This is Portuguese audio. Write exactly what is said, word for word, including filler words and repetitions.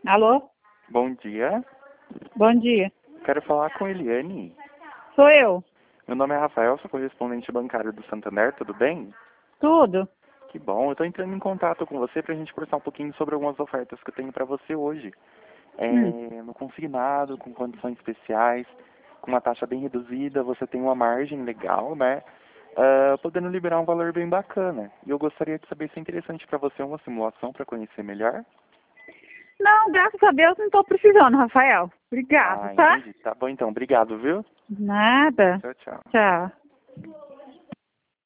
Alô? Bom dia. Bom dia. Quero falar com Eliane. Sou eu. Meu nome é Rafael, sou correspondente bancário do Santander, tudo bem? Tudo? Que bom. Eu estou entrando em contato com você para a gente conversar um pouquinho sobre algumas ofertas que eu tenho para você hoje. Hum. É, no consignado, com condições especiais, com uma taxa bem reduzida, você tem uma margem legal, né? Ah, podendo liberar um valor bem bacana. E eu gostaria de saber se é interessante para você uma simulação para conhecer melhor. Não, graças a Deus não estou precisando, Rafael. Obrigado, Ah, tá? entendi. Tá bom então. Obrigado, viu? Nada. Tchau, tchau. Tchau.